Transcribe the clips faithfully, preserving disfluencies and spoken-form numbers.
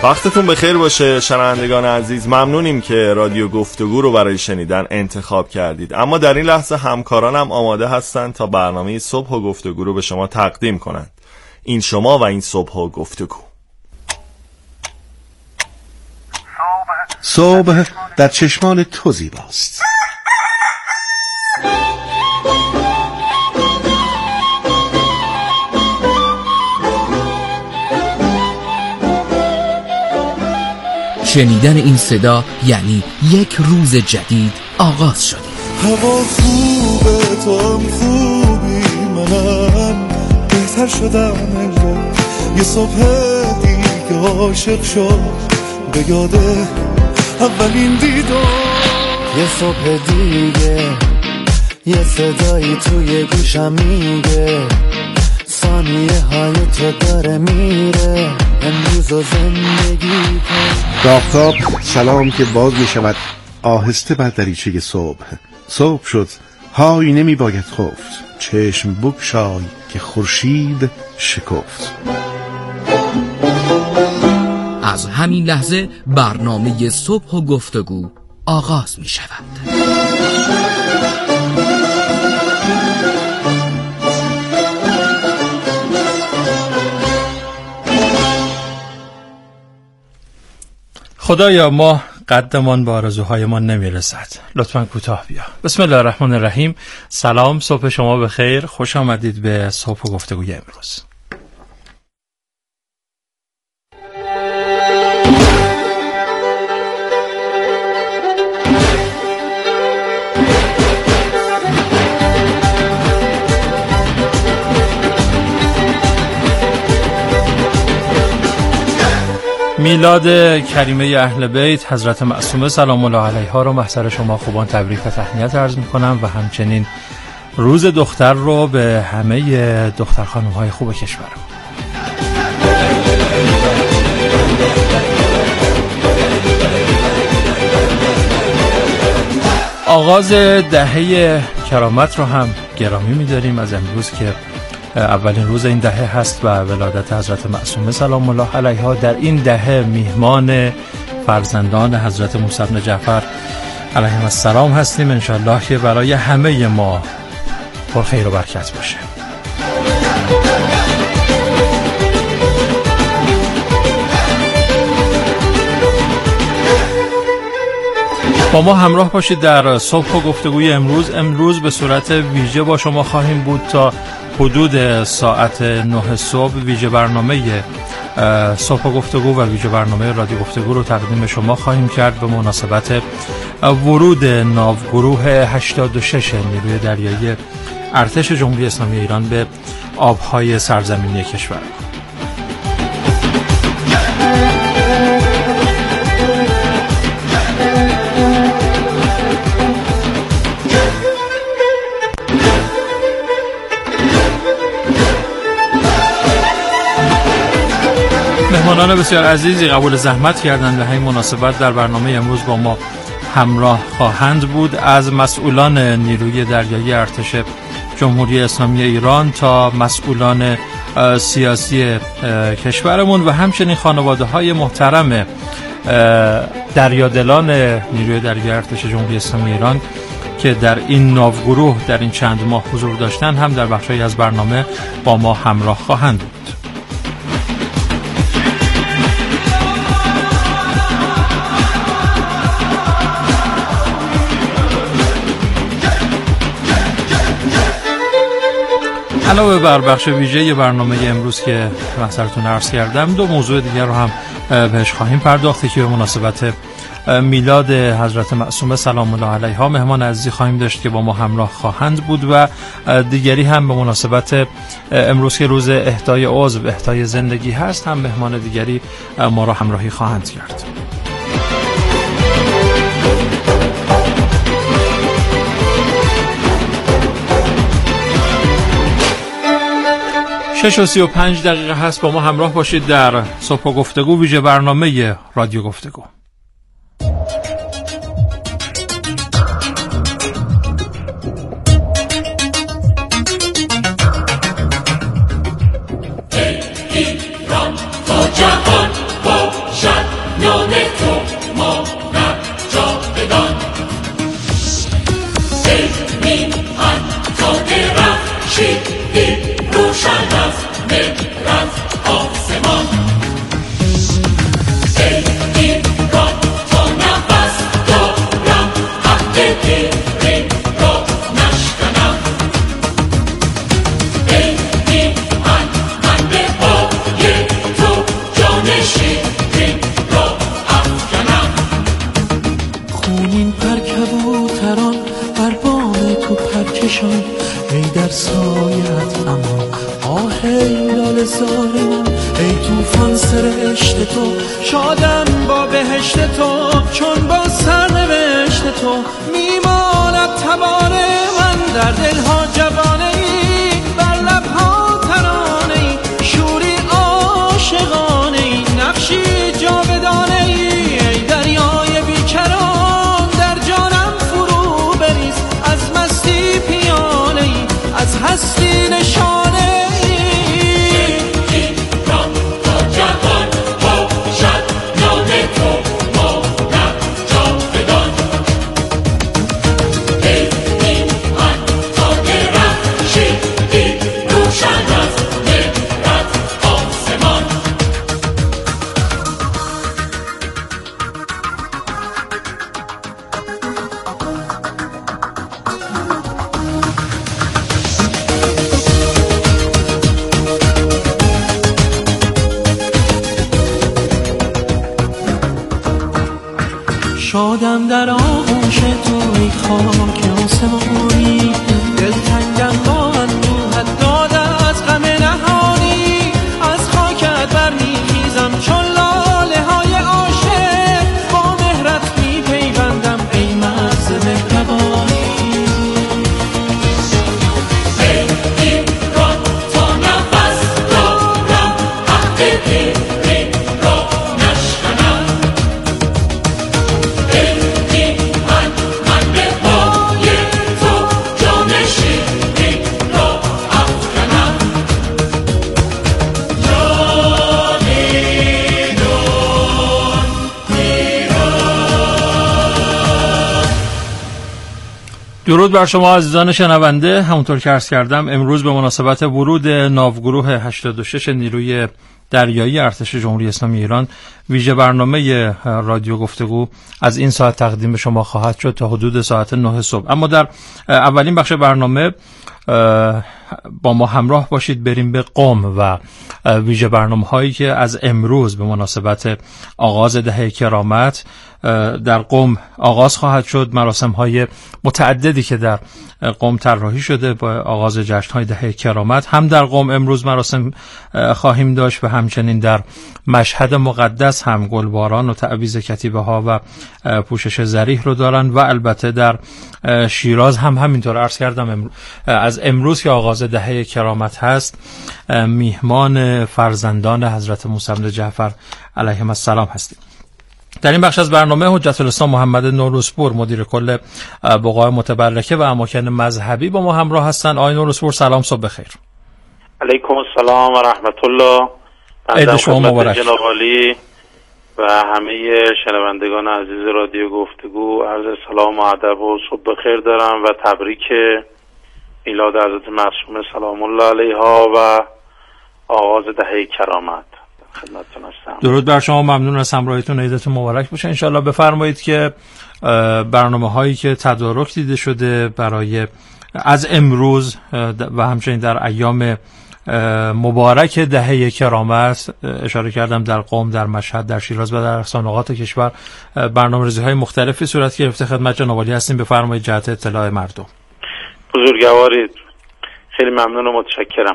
وقتتون بخیر باشه شنوندگان عزیز. ممنونیم که رادیو گفتگو رو برای شنیدن انتخاب کردید. اما در این لحظه همکارانم آماده هستند تا برنامه صبح و گفتگو رو به شما تقدیم کنند. این شما و این صبح و گفتگو. صبح در چشمان تو زیباست. شنیدن این صدا یعنی یک روز جدید آغاز شده. هوا خوبه، تو هم خوبی، منم بهتر شدم انگار. یه صبح دیگه عاشق شد به یاده اولین دیدار. یه صبح دیگه یه صدایی توی گوشم میگه ثانیه های تو داره میره امروز و زندگی کن. آفتاب سلام که باز می شود آهسته بر دریچه صبح. صبح شد های نمی باید خفت، چشم بگشای که خورشید شکفت. از همین لحظه برنامه صبح و گفتگو آغاز می شود. خدایا ما قدمان با آرزوهای ما نمیرسد، لطفاً کوتاه بیا. بسم الله الرحمن الرحیم. سلام، صبح شما بخیر، خوش آمدید به صبح و گفتگوی امروز. میلاد کریمه اهل بیت حضرت معصومه سلام الله علیها رو محضر شما خوبان تبریک و تهنیت عرض میکنم و همچنین روز دختر رو به همه دختر خانم های خوب کشورم. آغاز دهه کرامت رو هم گرامی می‌داریم از امروز که اولین روز این دهه هست و ولادت حضرت معصومه سلام الله علیها. در این دهه میهمان فرزندان حضرت موسی بن جعفر علیهم السلام هستیم. انشالله که برای همه ما پر خیر و برکت باشه. با ما همراه باشید در صبح و گفتگوی امروز. امروز به صورت ویژه با شما خواهیم بود تا حدود ساعت نه صبح. ویژه برنامه صبح و گفتگو و ویژه برنامه رادیو گفتگو رو تقدیم شما خواهیم کرد به مناسبت ورود ناوگروه هشتاد و شش نیروی دریایی ارتش جمهوری اسلامی ایران به آبهای سرزمینی کشور. مهمانان بسیار عزیزی قبول زحمت کردند به همین مناسبت در برنامه امروز با ما همراه خواهند بود. از مسئولان نیروی دریایی ارتش جمهوری اسلامی ایران تا مسئولان سیاسی کشورمون و همچنین خانواده های محترم دریادلان نیروی دریایی ارتش جمهوری اسلامی ایران که در این ناوگروه در این چند ماه حضور داشتن هم در بخشی از برنامه با ما همراه خواهند بود. علاوه بر بخش ویژه برنامه امروز که محضرتون عرض کردم، دو موضوع دیگر رو هم بهش خواهیم پرداخت که به مناسبت میلاد حضرت معصومه سلام الله علیها مهمان عزیزی خواهیم داشت که با ما همراه خواهند بود و دیگری هم به مناسبت امروز که روز اهدای عضو اهدای زندگی هست هم مهمان دیگری ما را همراهی خواهند کرد. شش و سی و پنج دقیقه هست. با ما همراه باشید در صبح و گفتگو ویژه برنامه رادیو گفتگو. ای ایران تا جهان باشد سرنوشت تو، شادم با بهشت تو، چون با سرنوشت تو میماند تبار من در دلها جوانه ای، بر لبها ترانه ای، شوری عاشقانه ای، نقشی جاودانه ای، ای دریای بیکران در جانم فرو بریز، از مستی پیاله ای، از هستی نشانه ای. شادم در آغوش تو ای خاک آسمانی، دلتنگم با اندوهت داده از غم نهانی، از خاکت برمیخیزم چون لاله های عاشق، با مهرت میپیوندم ای مرز مهربانی. ای ایران تا نفس دارم حق پیری را نشکنم، درود بر شما عزیزان شنونده. همونطور که عرض کردم امروز به مناسبت ورود ناوگروه هشتاد و شش نیروی دریایی ارتش جمهوری اسلامی ایران ویژه برنامه رادیو گفتگو از این ساعت تقدیم به شما خواهد شد تا حدود ساعت نه صبح. اما در اولین بخش برنامه با ما همراه باشید، بریم به قم و ویژه برنامه هایی که از امروز به مناسبت آغاز دهه کرامت در قم آغاز خواهد شد. مراسم های متعددی که در قم طراحی شده با آغاز جشن های دهه کرامت، هم در قم امروز مراسم خواهیم داشت و همچنین در مشهد مقدس هم گلباران و تعویض کتیبه ها و پوشش زریح رو دارن و البته در شیراز هم همینطور. عرض کردم امروز از امروز که آغاز دهه کرامت هست میهمان فرزندان حضرت موسی بن جعفر علیهم السلام هستیم. در این بخش از برنامه حجت الاسلام محمد نوروزپور مدیر کل بقاع متبرکه و اماکن مذهبی با ما همراه هستند. آقای نوروزپور سلام، صبح بخیر. علیکم السلام و رحمت الله. عید شما مبارک جناب عالی و همه شنوندگان عزیز رادیو گفتگو عرض سلام و ادب و صبح بخیر دارم و تبریک میلاد حضرت معصومه سلام الله علیها و آغاز دهه کرامت خدمتتون هستم. درود بر شما، ممنون از همراهیتون، عیدتون مبارک باشه. انشالله بفرمایید که برنامه هایی که تدارک دیده شده برای از امروز و همچنین در ایام مبارک دهه کرامت، اشاره کردم در قم، در مشهد، در شیراز و در اقصا نقاط کشور برنامه‌ریزی های مختلفی صورت گرفته. خدمت جناب عالی هستیم، بفرمایید جهت اطلاع مردم. بزرگوارید، خیلی ممنون و متشکرم.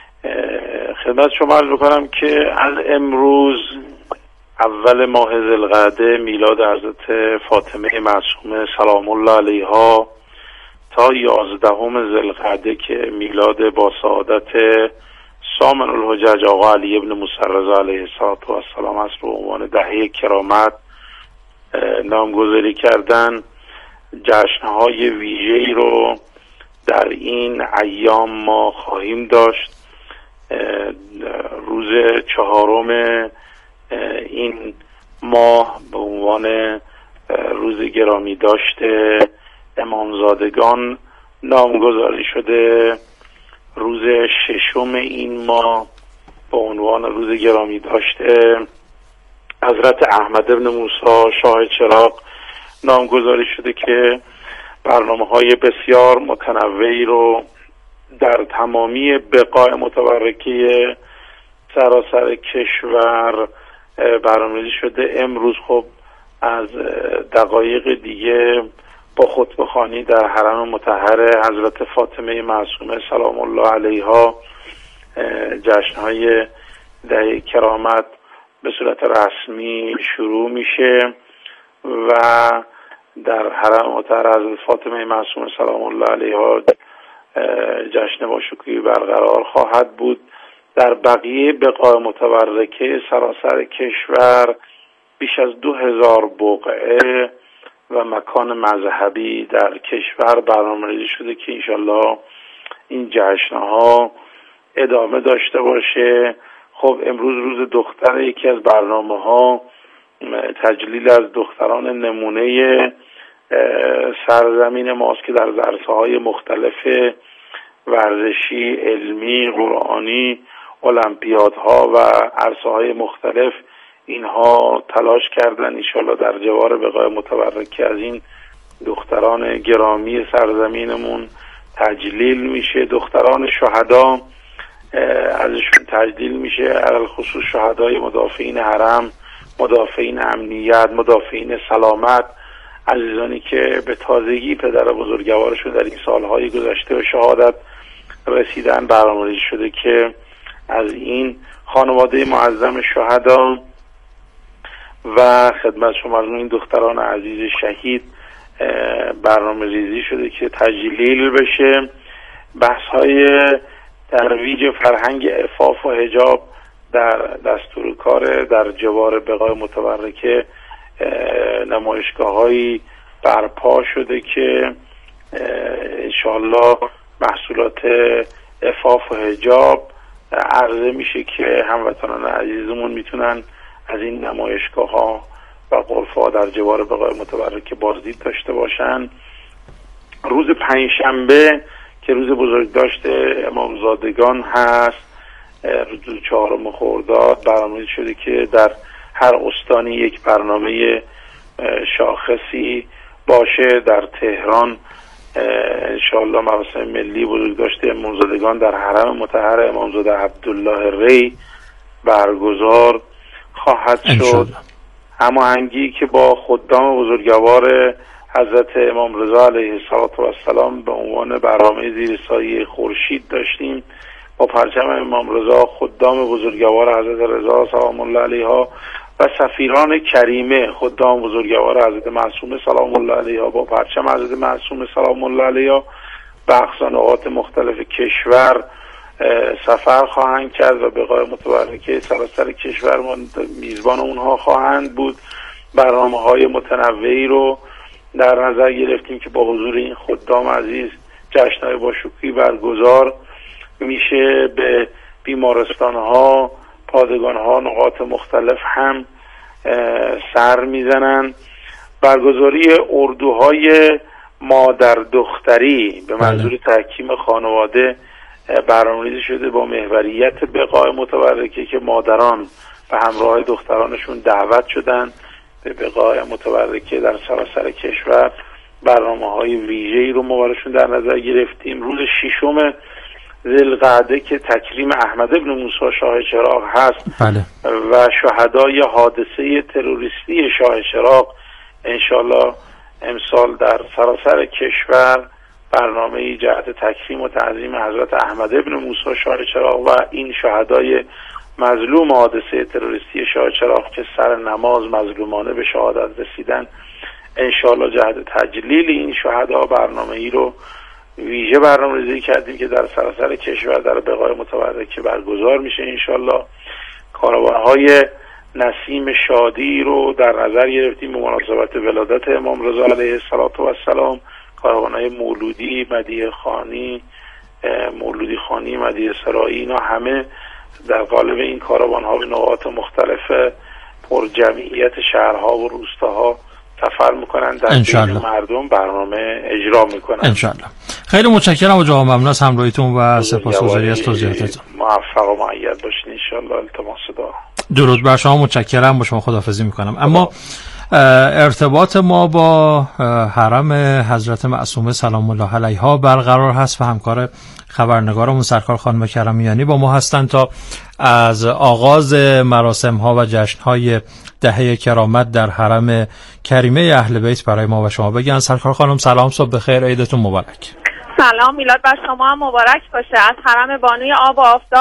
خدمت شما عرض بکنم که از امروز اول ماه ذوالقعده میلاد حضرت فاطمه معصومه سلام الله علیها تا یازدهم ذوالقعده که میلاد با سعادت سامن الحجج آقا علی ابن موسی رضا علیه السلام است به عنوان دهه کرامت نامگذاری کردن. جشنهای ویژه‌ای رو در این ایام ما خواهیم داشت. روز چهارم این ماه به عنوان روز گرامی داشته امامزادگان نامگذاری شده. روز ششم این ماه به عنوان روز گرامی داشته حضرت احمد ابن موسی شاه چراغ نامگذاری شده که برنامه‌های بسیار متنوعی رو در تمامی بقاع متبرکه سراسر کشور برنامه‌ریزی شده. امروز خب از دقایق دیگه با خطبه‌خوانی در حرم مطهر حضرت فاطمه معصومه سلام الله علیها جشن‌های دهه کرامت به صورت رسمی شروع میشه و در حرم مطهر حضرت فاطمه معصومه سلام الله علیها جشن باشکوهی برقرار خواهد بود. در بقیه بقاع متبرکه سراسر کشور بیش از دو هزار بقعه و مکان مذهبی در کشور برنامه‌ریزی شده که انشالله این جشن‌ها ادامه داشته باشه. خب امروز روز دختر، یکی از برنامه‌ها تجلیل از دختران نمونه سرزمین ماست که در عرصه‌های مختلف ورزشی، علمی، قرآنی، المپیادها و عرصه‌های مختلف اینها تلاش کردن. انشالله در جوار بقاع متبرکه از این دختران گرامی سرزمینمون تجلیل میشه. دختران شهدا ازشون تجلیل میشه، علل خصوص شهدای مدافعین حرم، مدافعین امنیت، مدافعین سلامت، عزیزانی که به تازگی پدر بزرگوارشون در این سالهای گذشته به شهادت رسیدن. برنامه‌ریزی شده که از این خانواده معظم شهدا و خدمت شما این دختران عزیز شهید برنامه ریزی شده که تجلیل بشه. بحث های ترویج فرهنگ عفاف و حجاب در دستور کار در جوار بقاع متبرکه نمایشگاه هایی برپا شده که انشاءالله محصولات عفاف و حجاب عرضه میشه که هموطنان عزیزمون میتونن از این نمایشگاه ها و غرفه ها در جوار بقاع متبرکه بازدید داشته باشن. روز پنجشنبه که روز بزرگداشت امامزادگان هست، روز چهارم خرداد، برنامه‌ریزی شده که در هر استانی یک برنامه شاخصی باشه. در تهران انشاءالله مراسم ملی بزرگداشت امامزادگان در حرم مطهر امامزاده عبدالله ری برگزار خواهد شد. هماهنگی که با خدام بزرگوار حضرت امام رضا علیه السلام به عنوان برنامه زیر سایه خورشید داشتیم، با پرچم امام رضا، خدام بزرگوار حضرت رضا سلام الله علیها و سفیران کریمه خدام بزرگوار حضرت معصومه سلام الله علیها با پرچم حضرت معصومه سلام الله علیها به اقصا نقاط مختلف کشور سفر خواهند کرد و بقاع متبرکه سراسر کشور میزبان اونها خواهند بود. برنامه‌های متنوعی رو در نظر گرفتیم که با حضور این خدام عزیز جشن‌های باشکوهی برگزار میشه. به بیمارستان‌ها، پادگان‌ها، نقاط مختلف هم سر میزنن. برگزاری اردوهای مادر دختری به منظور تحکیم خانواده برنامه‌ریزی شده با محوریت بقاع متبرکه که مادران به همراه دخترانشون دعوت شدن به بقاع متبرکه در سراسر کشور. برنامه‌های ویژه‌ای رو ما براشون در نظر گرفتیم. روز ششم ذوالقعده که تکریم احمد ابن موسی شاه چراغ هست بله. و شهدای حادثه تروریستی شاه چراغ انشالله امسال در سراسر کشور برنامه جهت تکریم و تعظیم حضرت احمد ابن موسی شاه چراغ و این شهدای مظلوم حادثه تروریستی شاه چراغ که سر نماز مظلومانه به شهادت رسیدن، انشالله جهت تجلیل این شهدا برنامه ای رو ویژه برنامه‌ریزی کردیم که در سراسر کشور در بقاع متبرکه برگزار میشه. انشالله کاروان‌های نسیم شادی رو در نظر گرفتیم به مناسبت ولادت امام رضا علیه السلام. کاروان‌های مولودی، مدیحه خانی، مولودی خانی، مدیحه سرایی، اینا همه در قالب این کاروان‌ها به نقاط مختلف پر جمعیت شهرها و روستاها سفر میکنن، در بین مردم برنامه اجرا میکنن انشالله. خیلی متشکرم و جواب ممنون از همراهیتون و سپاسگزاری از توضیحاتتون. موفق و مؤید باشین انشالله. التماس دعا. درود بر شما، متشکرم. با شما خداحافظی میکنم. اما ارتباط ما با حرم حضرت معصومه سلام الله علیها برقرار هست و همکار خبرنگارمون سرکار خانم کرمیانی با ما هستند تا از آغاز مراسم ها و جشن های دهه کرامت در حرم کریمه اهل بیت برای ما و شما بگن. سرکار خانم سلام، صبح بخیر، عیدتون مبارک. سلام، میلاد بر شما هم مبارک باشه. از حرم بانوی آب و آفتاب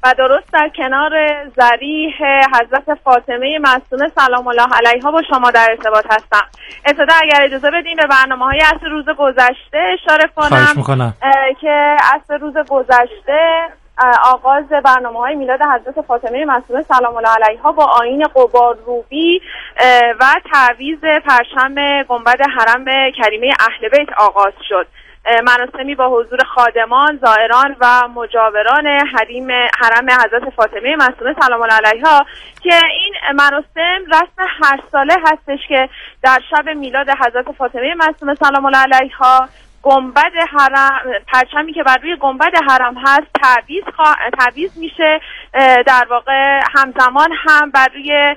و درست در کنار ضریح حضرت فاطمه معصومه سلام الله علیها با شما در ارتباط هستم. ابتدا اگر اجازه بدین به برنامه‌های عصر روز گذشته اشاره کنم که عصر روز گذشته آغاز برنامه‌های میلاد حضرت فاطمه معصومه سلام الله علیها با آیین قبارروبی و تعویض پرچم گنبد حرم کریمه اهل بیت آغاز شد. مراسمی با حضور خادمان، زائران و مجاوران حریم حرم حضرت فاطمه معصومه سلام الله علیها که این مراسم رسم هر ساله هستش که در شب میلاد حضرت فاطمه معصومه سلام الله علیها گنبد حرم، پرچمی که بر روی گنبد حرم هست تعویض خوا... تعویض میشه. در واقع همزمان هم بر روی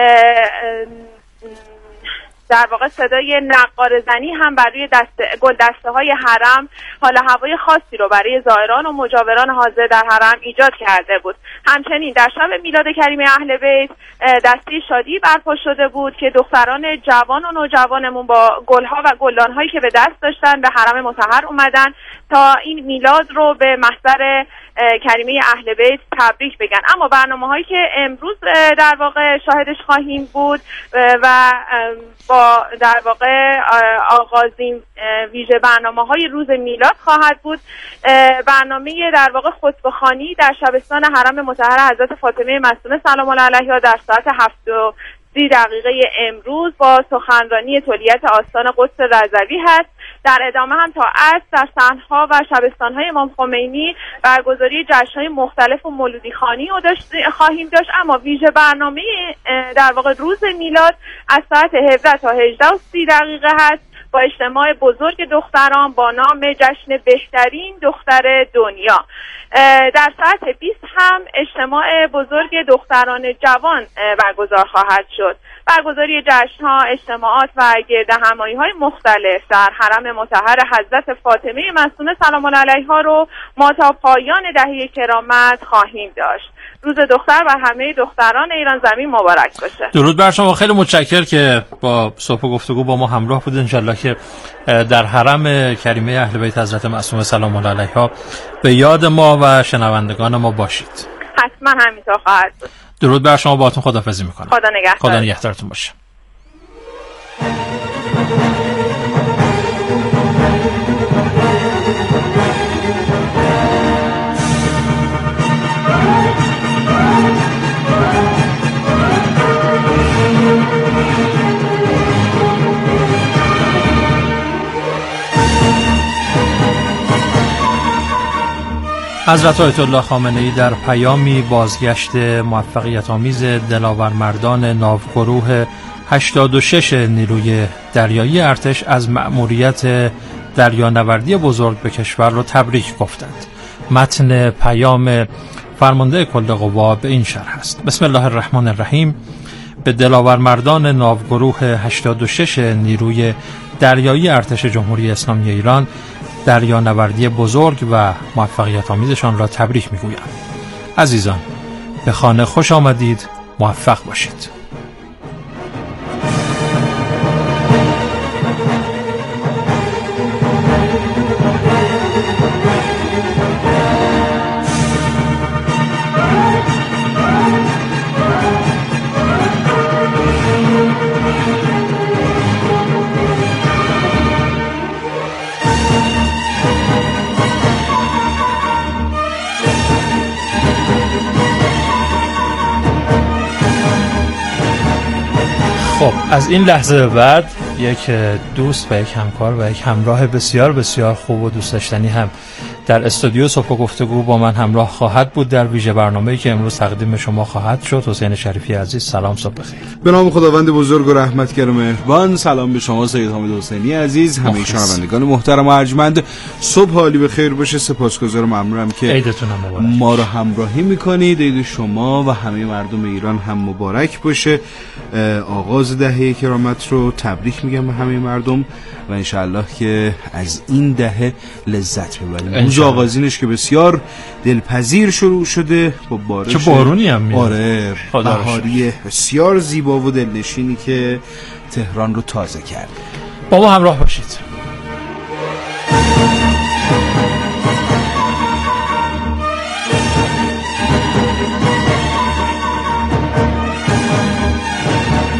در واقع صدای نقاره زنی هم بر روی دست گل دسته های حرم حال هوای خاصی رو برای زائران و مجاوران حاضر در حرم ایجاد کرده بود. همچنین در شب میلاد کریم اهل بیت دسته شادی برپا شده بود که دختران جوان و نوجوانمون با گلها و گلدان‌هایی که به دست داشتن به حرم مطهر اومدن تا این میلاد رو به محضر کریمه اهل بیت تبریک بگن. اما برنامه‌هایی که امروز در واقع شاهدش خواهیم بود و با در واقع آغازین ویژه برنامه‌های روز میلاد خواهد بود برنامه در واقع خطبه‌خوانی در شبستان حرم مطهر حضرت فاطمه معصومه سلام الله علیها در ساعت هفت و سی دقیقه امروز با سخنرانی تولیت آستان قدس رضوی هست. در ادامه هم تا عصر در صحن‌ها و شبستان‌های امام خمینی برگزاری جشن‌های مختلف و مولودی خوانی رو خواهیم داشت. اما ویژه برنامه در واقع روز میلاد از ساعت هفده تا هجده و سی دقیقه هست با اجتماع بزرگ دختران با نام جشن بهترین دختر دنیا. در ساعت بیست هم اجتماع بزرگ دختران جوان برگزار خواهد شد. برگزاری جشن‌ها، اجتماعات و گردهمایی‌های مختلف در حرم مطهر حضرت فاطمه معصومه سلام الله علیها رو ما تا پایان دهه کرامت خواهیم داشت. روز دختر و همه دختران ایران زمین مبارک باشه. درود بر شما. خیلی متشکرم که با صبح گفتگو با ما همراه بودید. انشالله که در حرم کریمه اهل بیت حضرت معصومه سلام الله علیها به یاد ما و شنوندگان ما باشید. حتما همینطور خواهد بود. درود بر شما. باهاتون خداحافظی میکنم. خدا نگهدار. خدا نگهدارتون باشه. حضرت آیت الله خامنه‌ای در پیامی بازگشت موفقیت آمیز دلاورمردان ناوگروه هشتاد و شش نیروی دریایی ارتش از مأموریت دریانوردی بزرگ به کشور را تبریک گفتند. متن پیام فرمانده کل قوا به این شرح است: بسم الله الرحمن الرحیم. به دلاورمردان ناوگروه هشتاد و شش نیروی دریایی ارتش جمهوری اسلامی ایران دریانوردی بزرگ و موفقیت آمیزشان را تبریک میگویم. عزیزان، به خانه خوش آمدید، موفق باشید. خب از این لحظه به بعد یک دوست و یک همکار و یک همراه بسیار بسیار خوب و دوست داشتنی هم در استودیو صبح گفتگو با من همراه خواهد بود در ویژه برنامه‌ای که امروز تقدیم شما خواهد شد. حسین شریفی عزیز، سلام، صبح بخیر. به نام خداوند بزرگ و رحمتگر و مهربان. سلام به شما سید حامد حسینی عزیز، همه شنوندگان محترم و ارجمند. صبح حالی بخیر باشه. سپاسگزارم، ممنونم که عیدتون هم مبارک، ما رو همراهی میکنید. عید شما و همه مردم ایران هم مبارک باشه. آغاز دهه کرامت رو تبریک میگم به همه مردم و انشاءالله که از این دهه لذت ببریم. روز آغازینش که بسیار دلپذیر شروع شده با بارش، چه بارونی هم میاد. آره، بهاری بسیار زیبا و دلنشینی که تهران رو تازه کرد. با ما همراه باشید.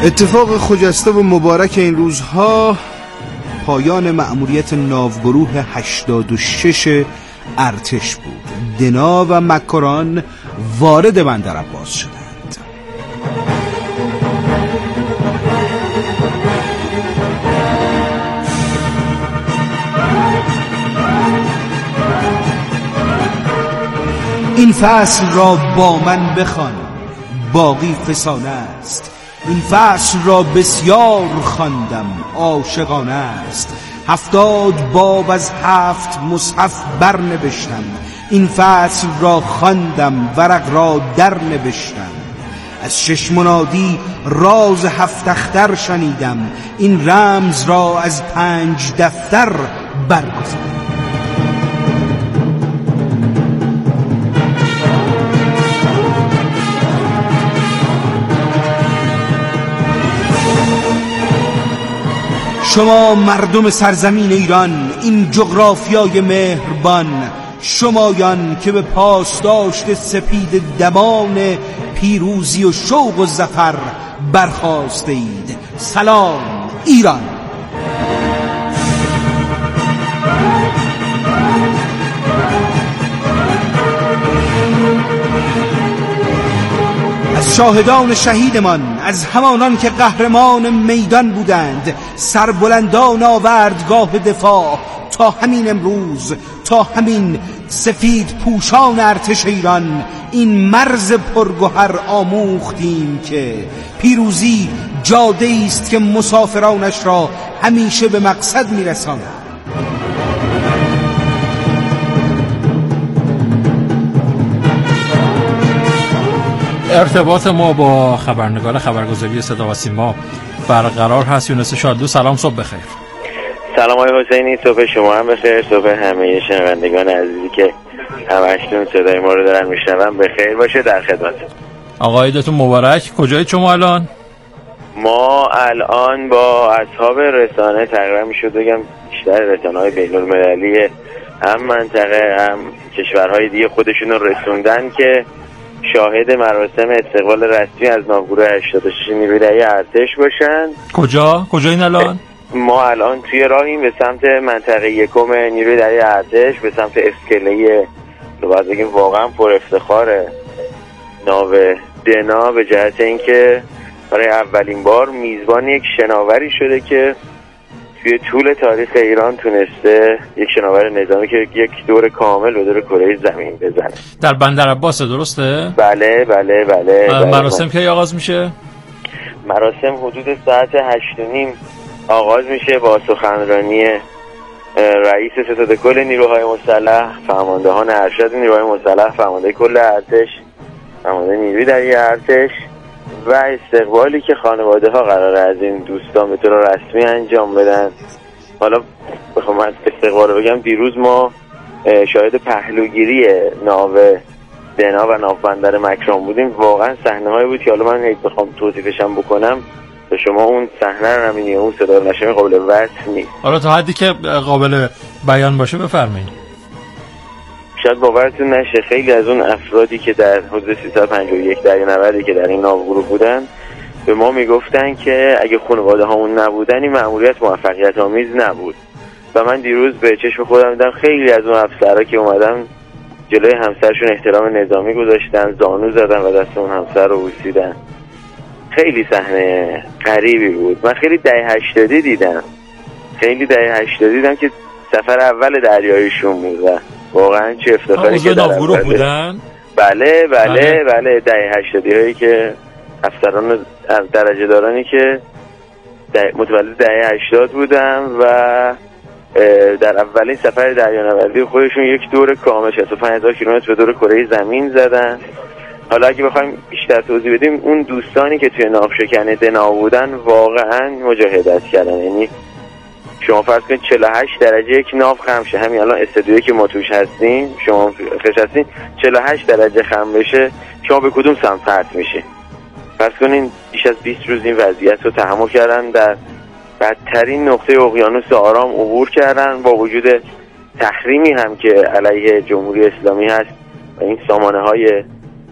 اتفاق خجسته و مبارک این روزها پایان مأموریت ناوگروه هشتاد و شش ارتش بود. دنا و مکران وارد بندر عباس شدند. این فصل را با من بخوان، باقی فسانه است. این فصل را بسیار خواندم، عاشقانه است. هفتاد باب از هفت مصحف برنوشتم. این فصل را خواندم، ورق را در نوشتم. از شش منادی راز هفت اختر شنیدم. این رمز را از پنج دفتر برگزیدم. شما مردم سرزمین ایران، این جغرافیای مهربان، شمایان که به پاسداشت سپید دمان پیروزی و شوق و ظفر برخاسته اید. سلام ایران. از شاهدان شهیدمان، از همانان که قهرمان میدان بودند، سربلندان آوردگاه دفاع، تا همین امروز، تا همین سفید پوشان ارتش ایران، این مرز پرگوهر آموختیم که پیروزی جاده است که مسافرانش را همیشه به مقصد میرساند. ارتباط ما با خبرنگار خبرگزاری صدا و سیما برقرار هست. یونس شادلو، سلام، صبح بخیر. سلام آقای حسینی، صبح شما هم بخیر، صبح همه شنوندگان عزیزی که همشتون صدای ما رو دارن میشنون بخیر باشه. در خدمت. آقا عیدتون مبارک. کجای شما الان؟ ما الان با اصحاب رسانه تقریبا میشد بگم بیشتر رسانه‌های بین‌المللی هم منطقه هم کشورهای دیگه خودشون رو رسوندن که شاهد مراسم استقبال رسمی از ناوگروه هشتاد و شش نیروی دریایی ارتش باشن. کجا؟ کجا این الان؟ ما الان توی راهیم به سمت منطقه یکم نیروی دریایی ارتش، به سمت اسکله رو باید بگیم واقعا پر افتخاره ناو دنا، به جهت اینکه برای اولین بار میزبان یک شناوری شده که توی طول تاریخ ایران تونسته یک شناور نظامی که یک دور کامل به دور کره زمین بزنه. در بندر عباس، درسته؟ بله بله بله. مراسم کی آغاز میشه؟ مراسم حدود ساعت هشت و نیم آغاز میشه با سخنرانی رئیس ستاد کل نیروهای مسلح، فرماندهان ارشد نیروهای مسلح، فرمانده کل ارتش، فرمانده نیروی دریایی ارتش و استقبالی که خانواده ها قراره از این دوستان به طور رسمی انجام بدن. حالا بخوام از استقبال بگم، دیروز ما شاهد پهلوگیری ناو دنا و ناو بندر مکران بودیم. واقعا صحنه هایی بود که حالا من هیچ بخوام توصیفشم بکنم به شما اون صحنه رو نمی‌بینید، اون صدا رو نشون قابل وصف نیست. حالا تا حدی که قابل بیان باشه بفرمایید. شاید باورتون نشه خیلی از اون افرادی که در حدود سیصد و پنجاه و یک دریانوردی که در این ناوگروه بودن به ما میگفتن که اگه خانواده هامون نبودن این مأموریت موفقیت آمیز نبود. و من دیروز به چشم خودم دیدم خیلی از اون افسرها که اومدن جلوی همسرشون احترام نظامی گذاشتن، زانو زدن و دست اون همسر رو بوسیدن. خیلی صحنه غریبی بود. من خیلی دهه هشتادی دیدم خیلی دهه هشتادی دیدم که سفر اول دریاییشون بود و واقعا چه افتخاری که در ناوگروه بودن. بله بله بله دهه هشتادی هایی که افسران درجه دارانی که متولد دهه هشتاد بودن و در اولین سفر دریانوردی خودشون یک دور کامل شصت و پنج هزار کیلومتر به دور کره زمین زدن. حالا اگه بخوایم بیشتر توضیح بدیم، اون دوستانی که توی ناوشکن دنا بودن واقعا مجاهدت کردن. یعنی شما فرض کنید چهل و هشت درجه یک ناو خم شه، همین الان استودیویی که ما توش هستیم شما خش هستین چهل و هشت درجه خم بشه، شما به کدوم سمت پرت میشه؟ فرض کنین بیش از بیست روز این وضعیت رو تحمل کردن، در بدترین نقطه اقیانوس آرام عبور کردن با وجود تحریمی هم که علیه جمهوری اسلامی هست و این سامانه های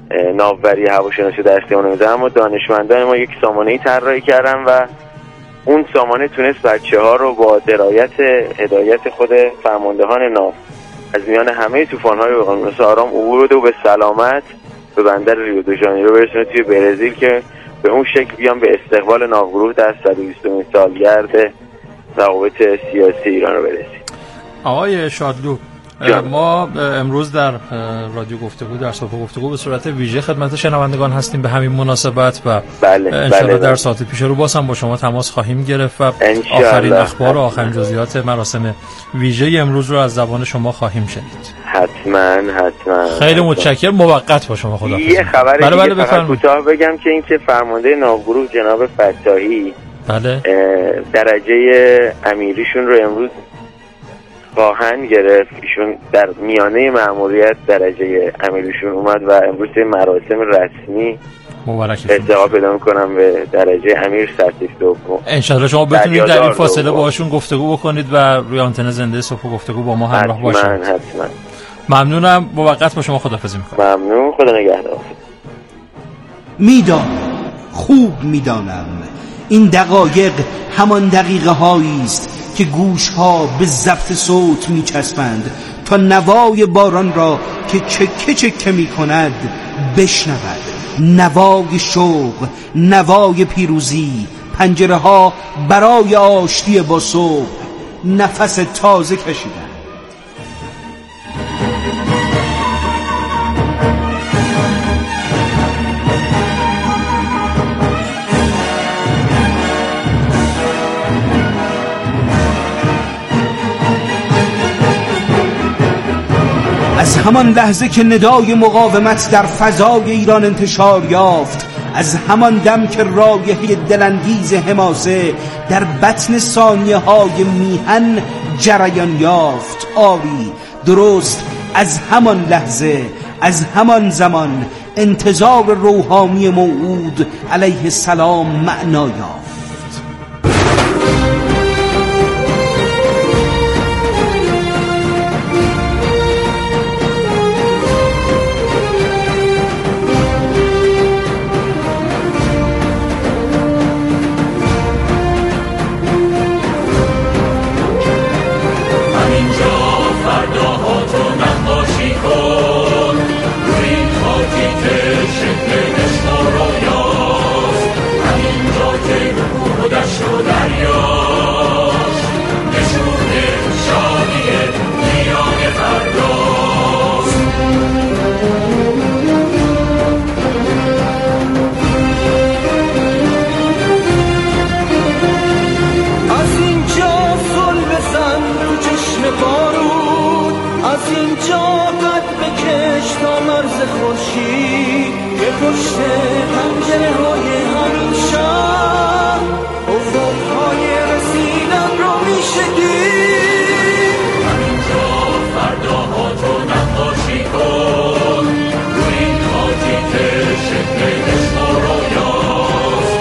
ناوبری هواشناسی دستی نمیده، اما دانشمندان ما یک سامانه‌ای طراحی کردن و اون سامانه تونست بچه ها رو با درایت هدایت خود فرماندهان ناو از میان همه طوفان‌های اقیانوس آرام عبور بده و به سلامت به بندر ریو دو ژانیرو برسونه توی برزیل که به اون شکل بیان به استقبال ناوگروه در صد و بیستمین سالگرد روابط سیاسی ایران رو برسیم. آقای شادلو، ما امروز در رادیو گفتگو در صبح گفتگو به صورت ویژه خدمت شنوندگان هستیم به همین مناسبت و بله، انشاءالله بله، در ساعت پیش رو باز هم با شما تماس خواهیم گرفت و آخرین اخبار و آخرین جزئیات مراسم ویژه امروز رو از زبان شما خواهیم شنید. حتما حتما. خیلی متشکرم. موقت با شما. خدا. یه خبر بله دیگه بله فقط کوتاه بگم که اینکه فرمانده ناوگروه جناب فتاحی بله درجه امیریشون رو امروز خواهند گرفت. ایشون در میانه مأموریت درجه امیریشون اومد و امروز مراسم رسمی ارتقا پیدا می‌کنم به درجه امیر سطح دوم. انشالله شما بتونید در این فاصله باهاشون گفتگو بکنید و روی آنتن زنده صبح گفتگو با ما همراه باشید. حتما حتما. ممنونم. موقت با شما خداحافظی می‌کنم. ممنون. خدا نگهدار. میدانم، خوب میدانم، این دقایق همان دقیقه هایی است که گوش ها به ضبط صوت می چسبند تا نوای باران را که چکه چکه می کند بشنود. نوای شوق، نوای پیروزی، پنجره ها برای آشتی با صبح، نفس تازه کشیدن. از همان لحظه که ندای مقاومت در فضای ایران انتشار یافت، از همان دم که رایحه دلانگیز حماسه در بطن ثانیه های میهن جریان یافت، آری درست از همان لحظه، از همان زمان انتظار روحانی موعود علیه السلام معنا یافت.